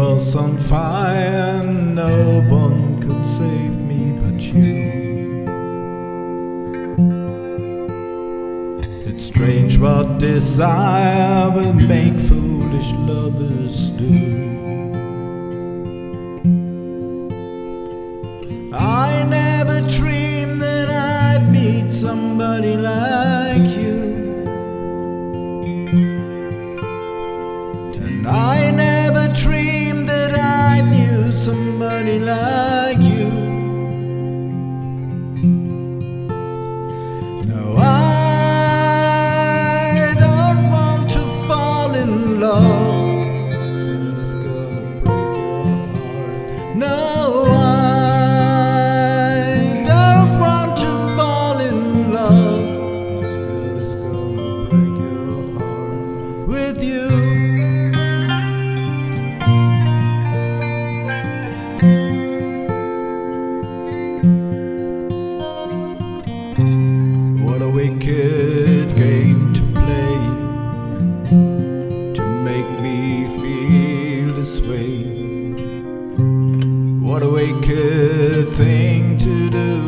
was on fire, no one could save me but you. It's strange what desire will make foolish lovers do. I never dreamed that I'd meet somebody like you, and I never dreamed that I knew somebody like you. No, I don't want to fall in love. It's gonna break your heart. No, I don't want to fall in love. It's gonna break your heart with you. What a wicked game to play, to make me feel this way. What a wicked thing to do,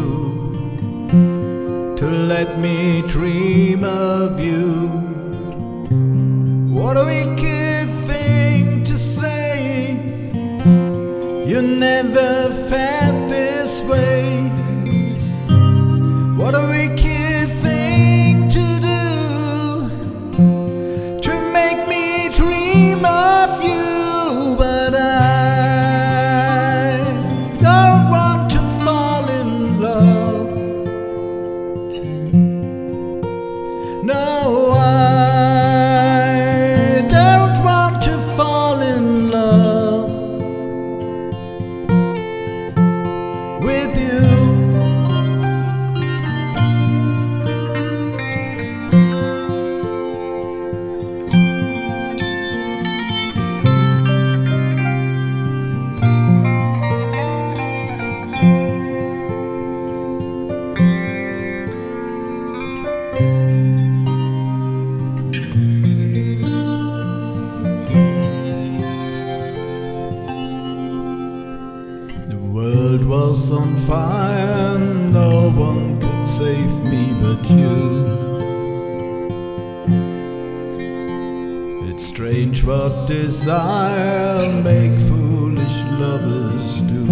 to let me dream of you. What a wicked thing to say, you never felt this way. What a wicked thing to do, to make me dream of you. But I don't want to fall in love. No, I don't want to fall in love with you. The world was on fire, no one could save me but you. It's strange what desire make foolish lovers do.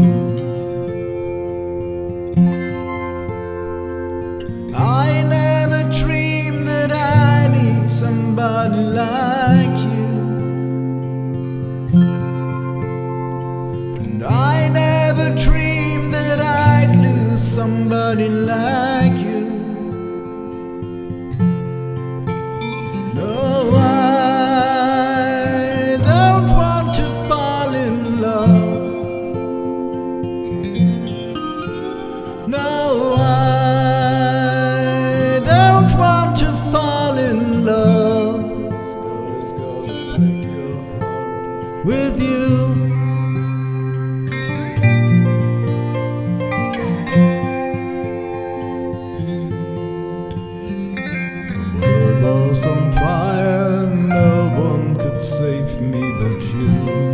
I never dreamed that I need somebody like you, and I never dreamed that I'd lose somebody like you. No, I don't want to fall in love. No, I don't want to fall in love. It's gonna break your heart with you. The world was on fire, no one could save me but you.